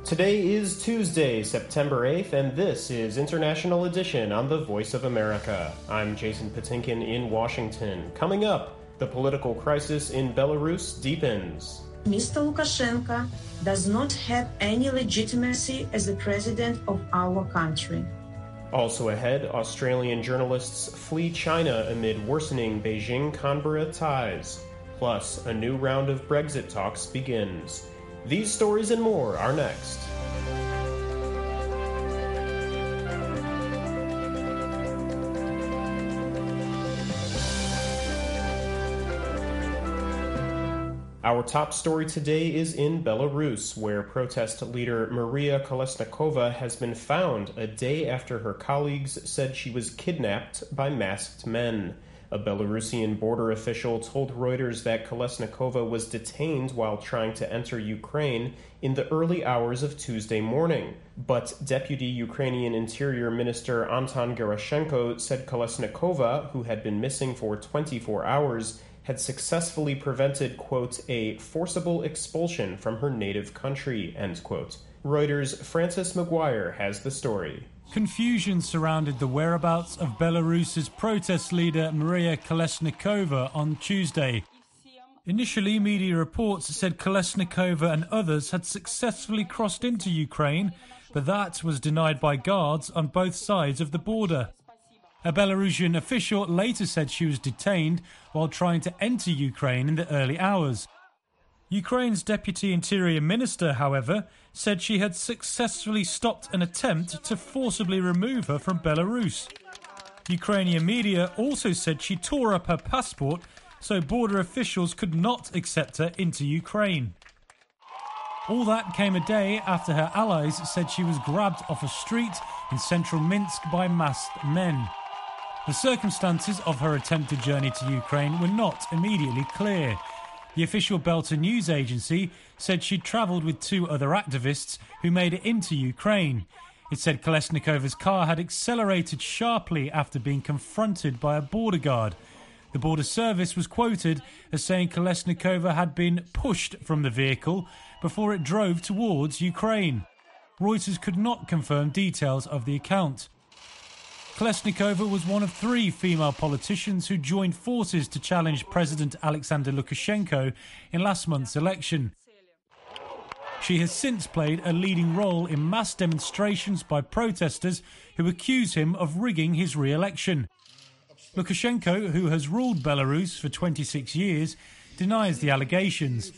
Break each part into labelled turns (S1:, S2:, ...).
S1: Today is Tuesday, September 8th, and this is International Edition on the Voice of America. I'm Jason Patinkin in Washington. Coming up, the political crisis in Belarus deepens.
S2: Mr. Lukashenko does not have any legitimacy as the president of our country.
S1: Also ahead, Australian journalists flee China amid worsening Beijing-Canberra ties. Plus, a new round of Brexit talks begins. These stories and more are next. Our top story today is in Belarus, where protest leader Maria Kolesnikova has been found a day after her colleagues said she was kidnapped by masked men. A Belarusian border official told Reuters that Kolesnikova was detained while trying to enter Ukraine in the early hours of Tuesday morning. But Deputy Ukrainian Interior Minister Anton Gerashenko said Kolesnikova, who had been missing for 24 hours, had successfully prevented, quote, a forcible expulsion from her native country, end quote. Reuters' Francis McGuire has the story.
S3: Confusion surrounded the whereabouts of Belarus's protest leader Maria Kolesnikova on Tuesday. Initially, media reports said Kolesnikova and others had successfully crossed into Ukraine, but that was denied by guards on both sides of the border. A Belarusian official later said she was detained while trying to enter Ukraine in the early hours. Ukraine's Deputy Interior Minister, however, said she had successfully stopped an attempt to forcibly remove her from Belarus. Ukrainian media also said she tore up her passport so border officials could not accept her into Ukraine. All that came a day after her allies said she was grabbed off a street in central Minsk by masked men. The circumstances of her attempted journey to Ukraine were not immediately clear. The official Belta news agency said she'd travelled with two other activists who made it into Ukraine. It said Kolesnikova's car had accelerated sharply after being confronted by a border guard. The border service was quoted as saying Kolesnikova had been pushed from the vehicle before it drove towards Ukraine. Reuters could not confirm details of the account. Kolesnikova was one of three female politicians who joined forces to challenge President Alexander Lukashenko in last month's election. She has since played a leading role in mass demonstrations by protesters who accuse him of rigging his re-election. Lukashenko, who has ruled Belarus for 26 years, denies the allegations.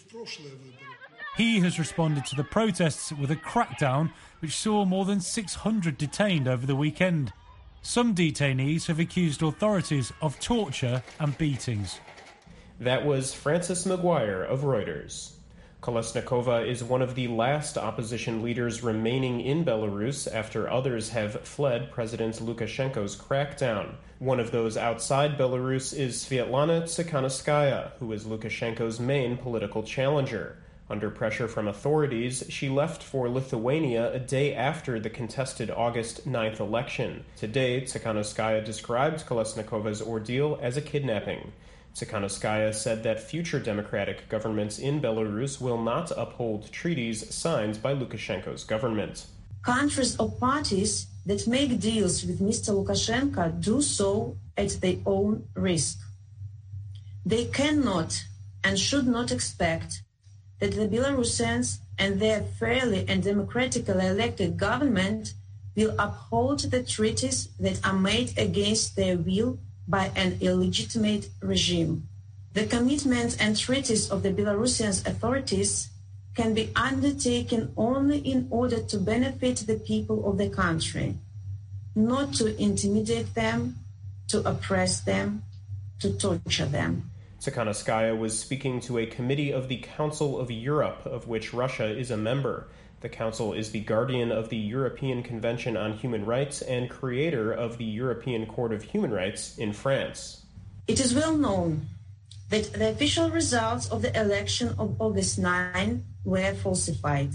S3: He has responded to the protests with a crackdown which saw more than 600 detained over the weekend. Some detainees have accused authorities of torture and beatings.
S1: That was Francis McGuire of Reuters. Kolesnikova is one of the last opposition leaders remaining in Belarus after others have fled President Lukashenko's crackdown. One of those outside Belarus is Svetlana Tsikhanouskaya, who is Lukashenko's main political challenger. Under pressure from authorities, she left for Lithuania a day after the contested August 9th election. Today, Tsikhanouskaya described Kolesnikova's ordeal as a kidnapping. Tsikhanouskaya said that future democratic governments in Belarus will not uphold treaties signed by Lukashenko's government.
S2: Countries or parties that make deals with Mr. Lukashenko do so at their own risk. They cannot and should not expect that the Belarusians and their fairly and democratically elected government will uphold the treaties that are made against their will by an illegitimate regime. The commitments and treaties of the Belarusian authorities can be undertaken only in order to benefit the people of the country, not to intimidate them, to oppress them, to torture them.
S1: Tsikhanouskaya was speaking to a committee of the Council of Europe, of which Russia is a member. The Council is the guardian of the European Convention on Human Rights and creator of the European Court of Human Rights in France.
S2: It is well known that the official results of the election of August 9 were falsified.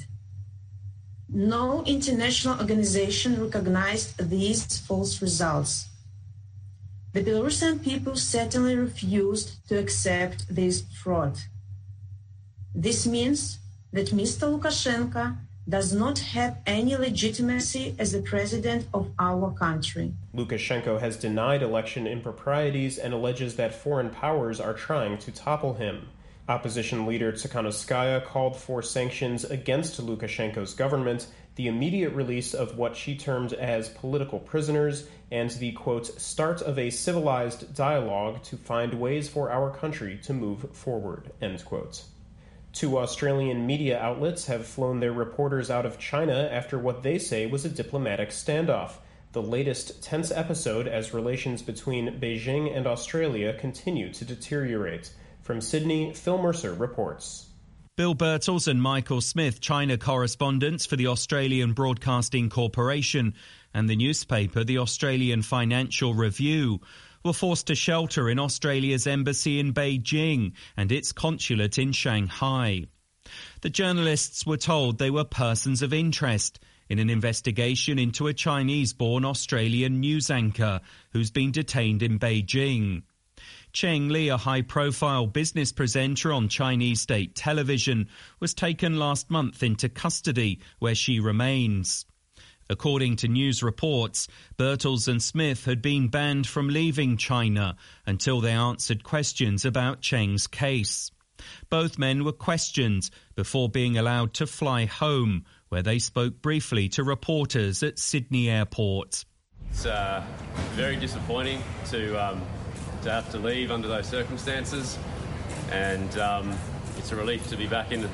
S2: No international organization recognized these false results. The Belarusian people certainly refused to accept this fraud. This means that Mr. Lukashenko does not have any legitimacy as the president of our country.
S1: Lukashenko has denied election improprieties and alleges that foreign powers are trying to topple him. Opposition leader Tsikhanouskaya called for sanctions against Lukashenko's government, the immediate release of what she termed as political prisoners, and the, quote, start of a civilized dialogue to find ways for our country to move forward, end quote. 2 Australian media outlets have flown their reporters out of China after what they say was a diplomatic standoff, the latest tense episode as relations between Beijing and Australia continue to deteriorate. From Sydney, Phil Mercer reports.
S4: Bill Birtles and Michael Smith, China correspondents for the Australian Broadcasting Corporation and the newspaper The Australian Financial Review, were forced to shelter in Australia's embassy in Beijing and its consulate in Shanghai. The journalists were told they were persons of interest in an investigation into a Chinese-born Australian news anchor who's been detained in Beijing. Cheng Li, a high-profile business presenter on Chinese state television, was taken last month into custody, where she remains. According to news reports, Birtles and Smith had been banned from leaving China until they answered questions about Cheng's case. Both men were questioned before being allowed to fly home, where they spoke briefly to reporters at Sydney Airport.
S5: It's very disappointing to have to leave under those circumstances, and it's a relief to be back in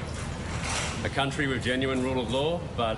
S5: a country with genuine rule of law, but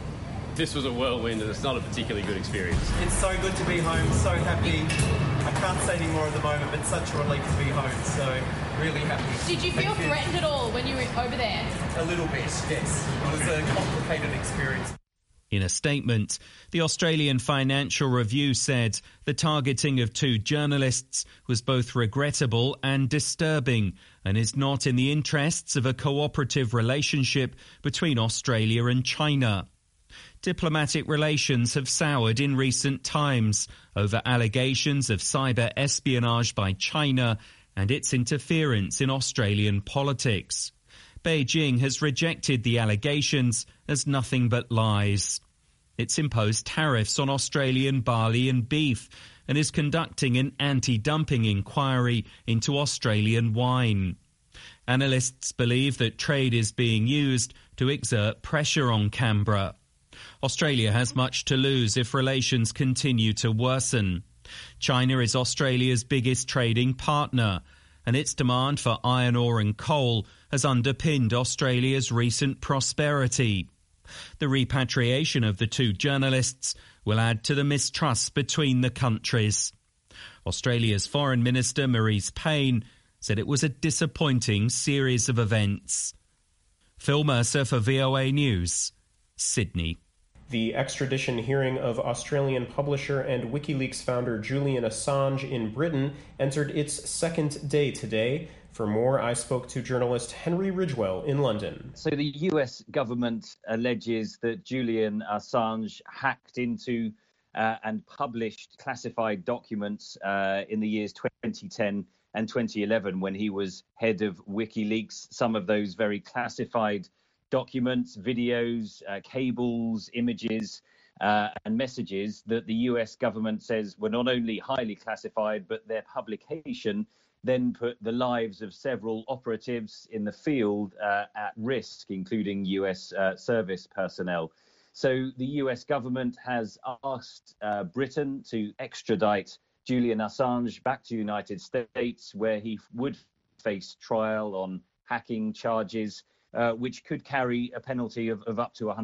S5: this was a whirlwind and it's not a particularly good experience.
S6: It's so good to be home, so happy. I can't say any more at the moment, but such a relief to be home, so really happy.
S7: Did you feel threatened at all when you were over there?
S6: A little bit, yes. It was a complicated experience.
S4: In a statement, the Australian Financial Review said the targeting of 2 journalists was both regrettable and disturbing and is not in the interests of a cooperative relationship between Australia and China. Diplomatic relations have soured in recent times over allegations of cyber espionage by China and its interference in Australian politics. Beijing has rejected the allegations as nothing but lies. It's imposed tariffs on Australian barley and beef and is conducting an anti-dumping inquiry into Australian wine. Analysts believe that trade is being used to exert pressure on Canberra. Australia has much to lose if relations continue to worsen. China is Australia's biggest trading partner, and its demand for iron ore and coal has underpinned Australia's recent prosperity. The repatriation of the 2 journalists will add to the mistrust between the countries. Australia's Foreign Minister Marise Payne said it was a disappointing series of events. Phil Mercer for VOA News, Sydney.
S1: The extradition hearing of Australian publisher and WikiLeaks founder Julian Assange in Britain entered its second day today. For more, I spoke to journalist Henry Ridgwell in London.
S8: So the US government alleges that Julian Assange hacked into and published classified documents in the years 2010 and 2011 when he was head of WikiLeaks. Some of those very classified documents, videos, cables, images and messages that the US government says were not only highly classified, but their publication then put the lives of several operatives in the field at risk, including US service personnel. So the US government has asked Britain to extradite Julian Assange back to the United States, where he would face trial on hacking charges, which could carry a penalty of up to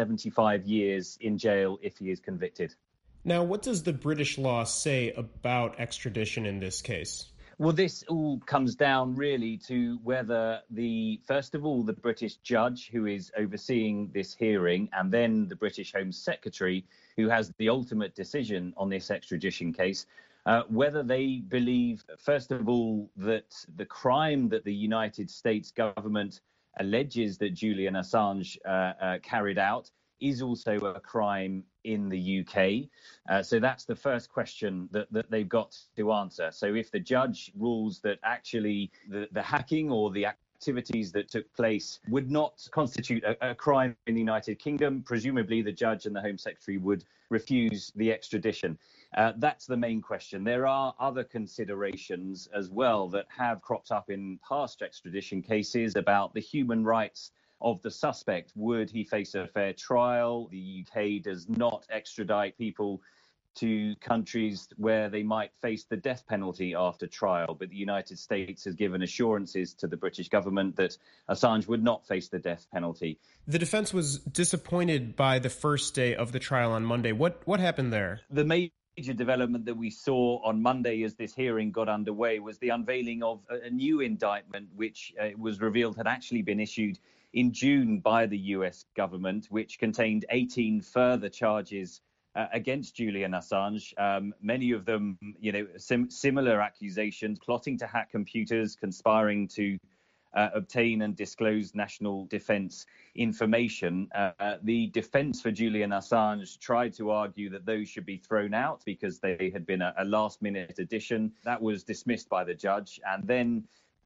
S8: 175 years in jail if he is convicted.
S1: Now, what does the British law say about extradition in this case?
S8: Well, this all comes down really to whether first of all, the British judge who is overseeing this hearing, and then the British Home Secretary, who has the ultimate decision on this extradition case, whether they believe, first of all, that the crime that the United States government alleges that Julian Assange carried out is also a crime in the UK. So that's the first question that they've got to answer. So if the judge rules that actually the hacking or the activities that took place would not constitute a crime in the United Kingdom. Presumably, the judge and the Home Secretary would refuse the extradition. That's the main question. There are other considerations as well that have cropped up in past extradition cases about the human rights of the suspect. Would he face a fair trial? The UK does not extradite people to countries where they might face the death penalty after trial. But the United States has given assurances to the British government that Assange would not face the death penalty.
S1: The defense was disappointed by the first day of the trial on Monday. What happened there?
S8: The major development that we saw on Monday as this hearing got underway was the unveiling of a new indictment, which was revealed had actually been issued in June by the US government, which contained 18 further charges against Julian Assange, many of them, similar accusations, plotting to hack computers, conspiring to obtain and disclose national defense information. The defense for Julian Assange tried to argue that those should be thrown out because they had been a last-minute addition. That was dismissed by the judge. And then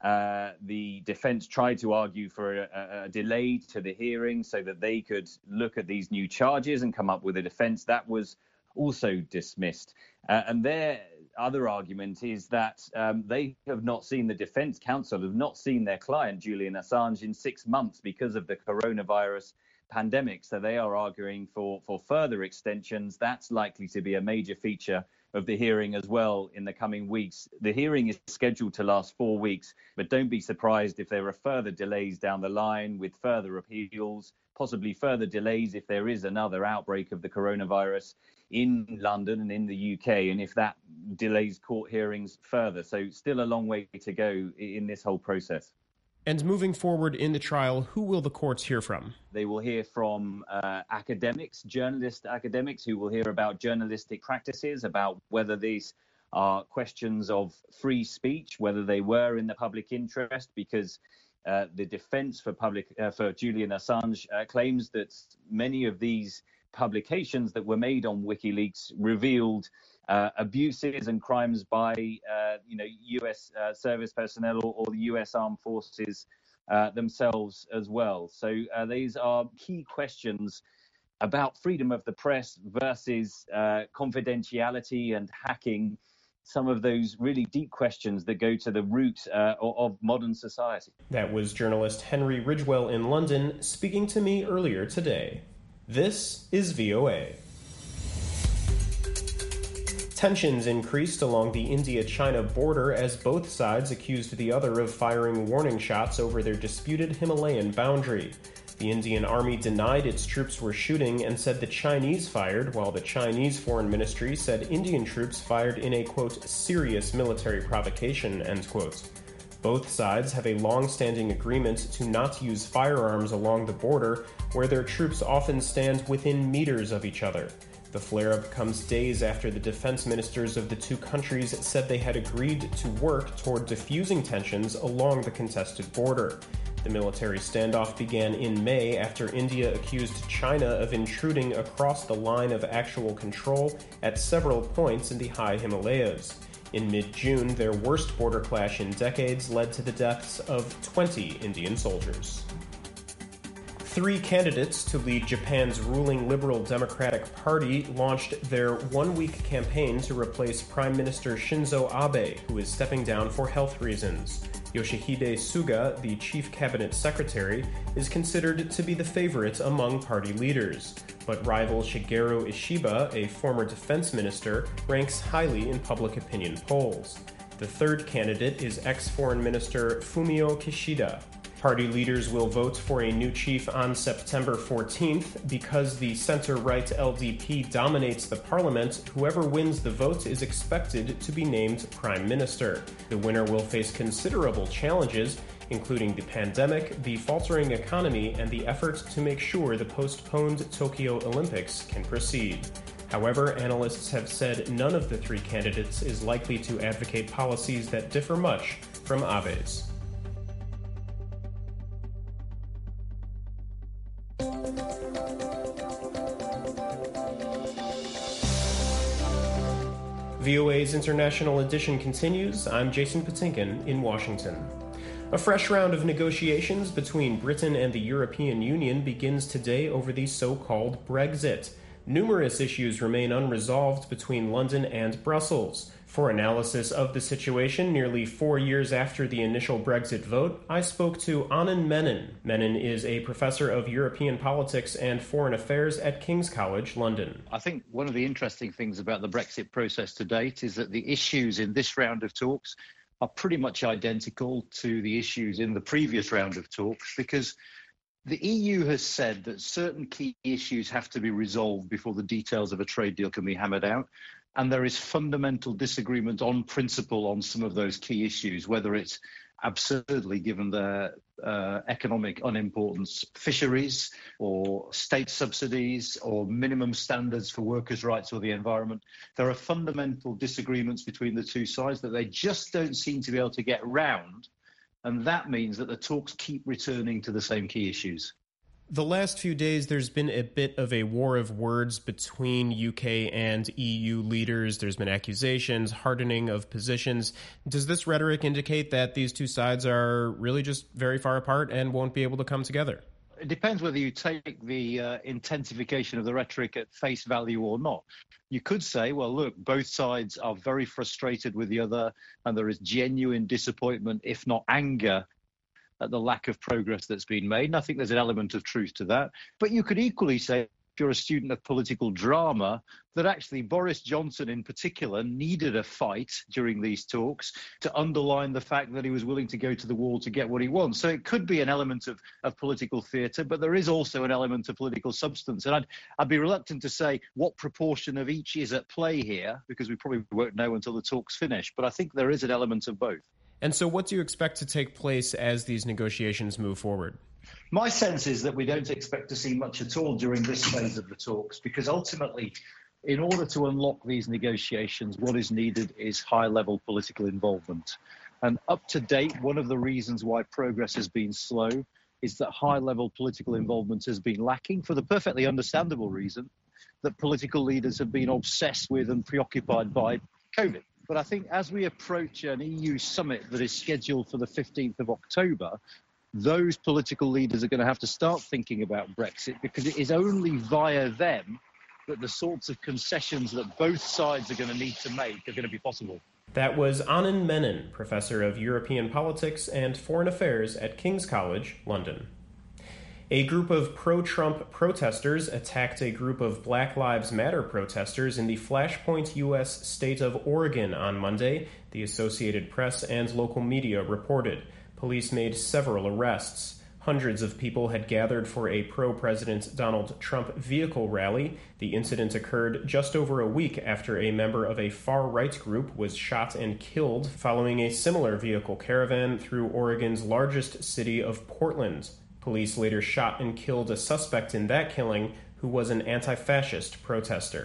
S8: the defense tried to argue for a delay to the hearing so that they could look at these new charges and come up with a defense. That was also dismissed. And their other argument is that they have not seen, the defense counsel have not seen their client, Julian Assange, in 6 months because of the coronavirus pandemic. So they are arguing for further extensions. That's likely to be a major feature of the hearing as well in the coming weeks. The hearing is scheduled to last 4 weeks, but don't be surprised if there are further delays down the line with further appeals, possibly further delays if there is another outbreak of the coronavirus in London and in the UK, and if that delays court hearings further. So still a long way to go in this whole process.
S1: And moving forward in the trial, who will the courts hear from?
S8: They will hear from academics, journalist academics, who will hear about journalistic practices, about whether these are questions of free speech, whether they were in the public interest, because the defense for Julian Assange claims that many of these publications that were made on WikiLeaks revealed abuses and crimes by US service personnel or the US armed forces themselves as well. So these are key questions about freedom of the press versus confidentiality and hacking, some of those really deep questions that go to the root of modern society.
S1: That was journalist Henry Ridgwell in London speaking to me earlier today. This is VOA. Tensions increased along the India-China border as both sides accused the other of firing warning shots over their disputed Himalayan boundary. The Indian Army denied its troops were shooting and said the Chinese fired, while the Chinese Foreign Ministry said Indian troops fired in a, quote, serious military provocation, end quote. Both sides have a long-standing agreement to not use firearms along the border, where their troops often stand within meters of each other. The flare-up comes days after the defense ministers of the two countries said they had agreed to work toward diffusing tensions along the contested border. The military standoff began in May after India accused China of intruding across the line of actual control at several points in the high Himalayas. In mid-June, their worst border clash in decades led to the deaths of 20 Indian soldiers. 3 candidates to lead Japan's ruling Liberal Democratic Party launched their one-week campaign to replace Prime Minister Shinzo Abe, who is stepping down for health reasons. Yoshihide Suga, the chief cabinet secretary, is considered to be the favorite among party leaders. But rival Shigeru Ishiba, a former defense minister, ranks highly in public opinion polls. The third candidate is ex-foreign minister Fumio Kishida. Party leaders will vote for a new chief on September 14th. Because the center-right LDP dominates the parliament, whoever wins the vote is expected to be named prime minister. The winner will face considerable challenges, including the pandemic, the faltering economy, and the effort to make sure the postponed Tokyo Olympics can proceed. However, analysts have said none of the 3 candidates is likely to advocate policies that differ much from Abe's. VOA's International Edition continues. I'm Jason Patinkin in Washington. A fresh round of negotiations between Britain and the European Union begins today over the so-called Brexit. Numerous issues remain unresolved between London and Brussels. For analysis of the situation nearly 4 years after the initial Brexit vote, I spoke to Anand Menon. Menon is a professor of European politics and foreign affairs at King's College, London.
S9: I think one of the interesting things about the Brexit process to date is that the issues in this round of talks are pretty much identical to the issues in the previous round of talks, because the EU has said that certain key issues have to be resolved before the details of a trade deal can be hammered out. And there is fundamental disagreement on principle on some of those key issues, whether it's absurdly, given the economic unimportance, fisheries or state subsidies or minimum standards for workers' rights or the environment. There are fundamental disagreements between the two sides that they just don't seem to be able to get round. And that means that the talks keep returning to the same key issues.
S1: The last few days, there's been a bit of a war of words between UK and EU leaders. There's been accusations, hardening of positions. Does this rhetoric indicate that these two sides are really just very far apart and won't be able to come together?
S9: It depends whether you take the intensification of the rhetoric at face value or not. You could say, well, look, both sides are very frustrated with the other, and there is genuine disappointment, if not anger, at the lack of progress that's been made. And I think there's an element of truth to that. But you could equally say, if you're a student of political drama, that actually Boris Johnson in particular needed a fight during these talks to underline the fact that he was willing to go to the wall to get what he wants. So it could be an element of political theatre, but there is also an element of political substance. And I'd be reluctant to say what proportion of each is at play here, because we probably won't know until the talks finish. But I think there is an element of both.
S1: And so what do you expect to take place as these negotiations move forward?
S9: My sense is that we don't expect to see much at all during this phase of the talks, because ultimately, in order to unlock these negotiations, what is needed is high-level political involvement. And up to date, one of the reasons why progress has been slow is that high-level political involvement has been lacking, for the perfectly understandable reason that political leaders have been obsessed with and preoccupied by COVID. But I think as we approach an EU summit that is scheduled for the 15th of October, those political leaders are going to have to start thinking about Brexit, because it is only via them that the sorts of concessions that both sides are going to need to make are going to be possible.
S1: That was Anand Menon, Professor of European Politics and Foreign Affairs at King's College, London. A group of pro-Trump protesters attacked a group of Black Lives Matter protesters in the Flashpoint, U.S. state of Oregon on Monday, the Associated Press and local media reported. Police made several arrests. Hundreds of people had gathered for a pro-President Donald Trump vehicle rally. The incident occurred just over a week after a member of a far-right group was shot and killed following a similar vehicle caravan through Oregon's largest city of Portland. Police later shot and killed a suspect in that killing who was an anti-fascist protester.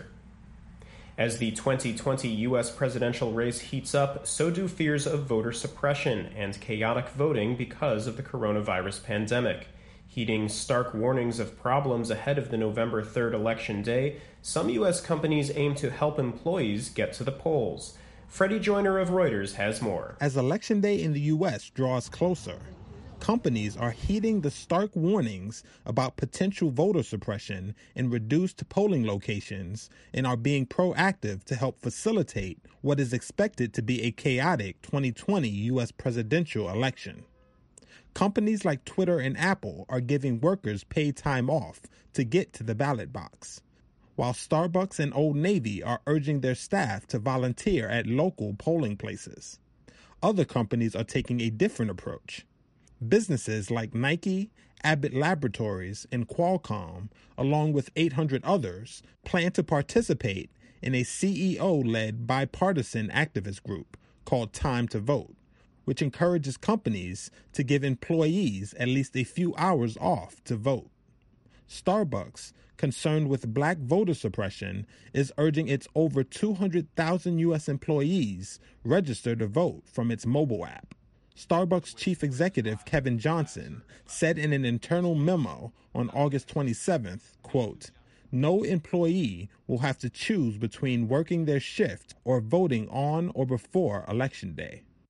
S1: As the 2020 U.S. presidential race heats up, so do fears of voter suppression and chaotic voting because of the coronavirus pandemic. Heeding stark warnings of problems ahead of the November 3rd election day, some U.S. companies aim to help employees get to the polls. Freddie Joyner of Reuters has more.
S10: As Election Day in the U.S. draws closer, companies are heeding the stark warnings about potential voter suppression in reduced polling locations and are being proactive to help facilitate what is expected to be a chaotic 2020 U.S. presidential election. Companies like Twitter and Apple are giving workers paid time off to get to the ballot box, while Starbucks and Old Navy are urging their staff to volunteer at local polling places. Other companies are taking a different approach. Businesses like Nike, Abbott Laboratories, and Qualcomm, along with 800 others, plan to participate in a CEO-led bipartisan activist group called Time to Vote, which encourages companies to give employees at least a few hours off to vote. Starbucks, concerned with black voter suppression, is urging its over 200,000 U.S. employees register to vote from its mobile app. Starbucks chief executive Kevin Johnson said in an internal memo on August 27th, quote, "No employee will have to choose between working their shift or voting on or before Election Day."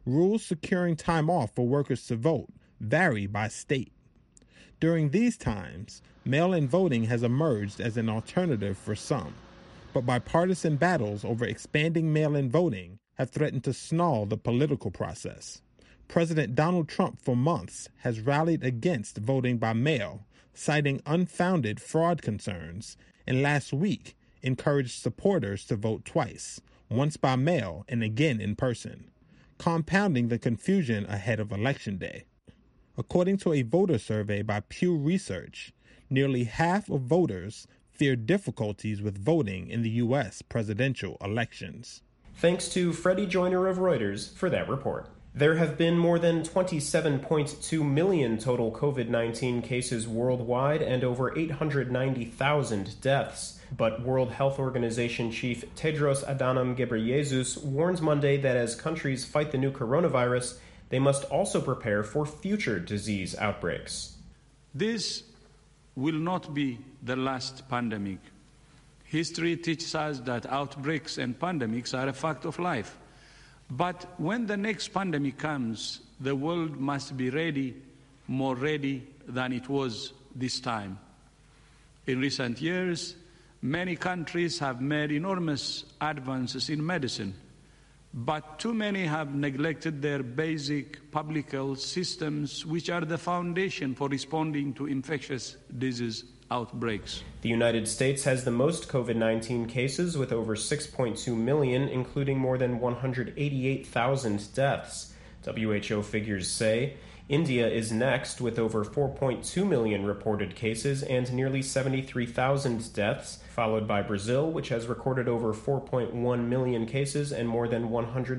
S10: rules securing time off for workers to vote vary by state. During these times, mail-in voting has emerged as an alternative for some, but bipartisan battles over expanding mail-in voting have threatened to stall the political process. President Donald Trump for months has rallied against voting by mail, citing unfounded fraud concerns, and last week encouraged supporters to vote twice, once by mail and again in person, compounding the confusion ahead of Election Day. According to a voter survey by Pew Research, nearly half of voters fear difficulties with voting in the U.S. presidential elections.
S1: Thanks to Freddie Joyner of Reuters for that report. There have been more than 27.2 million total COVID-19 cases worldwide and over 890,000 deaths. But World Health Organization Chief Tedros Adhanom Ghebreyesus warns Monday that as countries fight the new coronavirus, they must also prepare for future disease outbreaks.
S11: This will not be the last pandemic. History teaches us that outbreaks and pandemics are a fact of life. But when the next pandemic comes, the world must be ready, more ready than it was this time. In recent years, many countries have made enormous advances in medicine, but too many have neglected their basic public health systems, which are the foundation for responding to infectious disease outbreaks.
S1: The United States has the most COVID-19 cases with over 6.2 million, including more than 188,000 deaths. WHO figures say India is next with over 4.2 million reported cases and nearly 73,000 deaths, followed by Brazil, which has recorded over 4.1 million cases and more than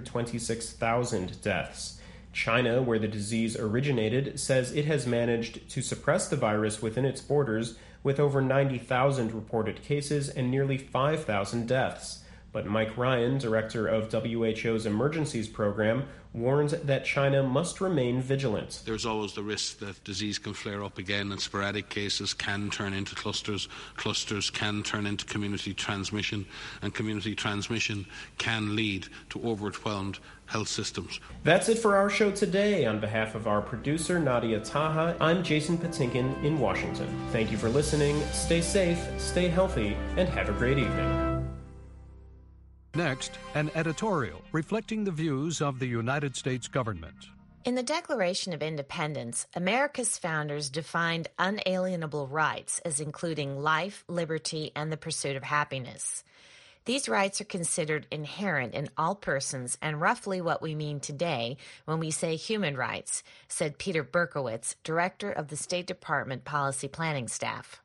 S1: 126,000 deaths. China, where the disease originated, says it has managed to suppress the virus within its borders with over 90,000 reported cases and nearly 5,000 deaths. But Mike Ryan, director of WHO's Emergencies Program, warns that China must remain vigilant.
S12: There's always the risk that disease can flare up again and sporadic cases can turn into clusters. Clusters can turn into community transmission, and community transmission can lead to overwhelmed health systems.
S1: That's it for our show today. On behalf of our producer, Nadia Taha, I'm Jason Patinkin in Washington. Thank you for listening. Stay safe, stay healthy, and have a great evening.
S13: Next, an editorial reflecting the views of the United States government.
S14: In the Declaration of Independence, America's founders defined unalienable rights as including life, liberty, and the pursuit of happiness. These rights are considered inherent in all persons and roughly what we mean today when we say human rights, said Peter Berkowitz, director of the State Department Policy Planning Staff.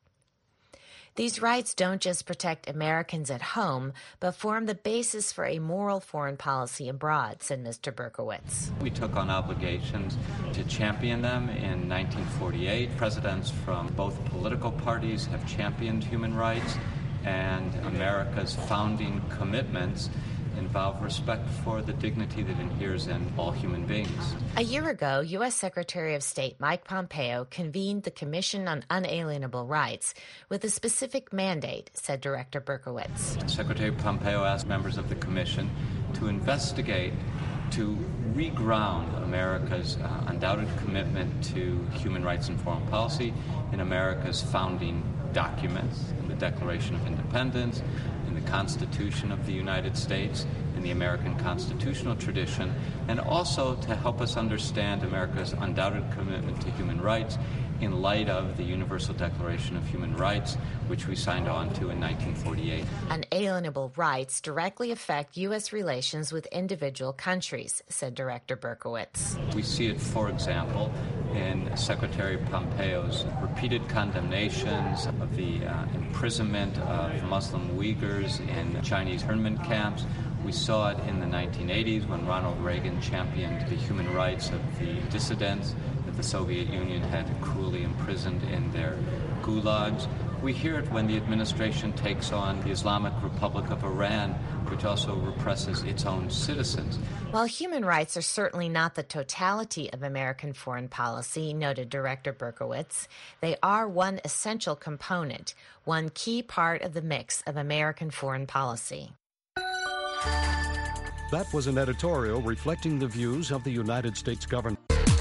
S14: These rights don't just protect Americans at home, but form the basis for a moral foreign policy abroad, said Mr. Berkowitz.
S15: We took on obligations to champion them in 1948. Presidents from both political parties have championed human rights, and America's founding commitments involve respect for the dignity that inheres in all human beings.
S14: A year ago, U.S. Secretary of State Mike Pompeo convened the Commission on Unalienable Rights with a specific mandate, said Director Berkowitz.
S15: Secretary Pompeo asked members of the Commission to investigate, to reground America's undoubted commitment to human rights and foreign policy in America's founding documents, in the Declaration of Independence, in the Constitution of the United States, in the American constitutional tradition, and also to help us understand America's undoubted commitment to human rights in light of the Universal Declaration of Human Rights, which we signed on to in 1948.
S14: Unalienable rights directly affect U.S. relations with individual countries, said Director Berkowitz.
S15: We see it, for example, in Secretary Pompeo's repeated condemnations of the imprisonment of Muslim Uyghurs in Chinese internment camps. We saw it in the 1980s when Ronald Reagan championed the human rights of the dissidents that the Soviet Union had cruelly imprisoned in their gulags. We hear it when the administration takes on the Islamic Republic of Iran, which also represses its own citizens.
S14: While human rights are certainly not the totality of American foreign policy, noted Director Berkowitz, they are one essential component, one key part of the mix of American foreign policy.
S13: That was an editorial reflecting the views of the United States government.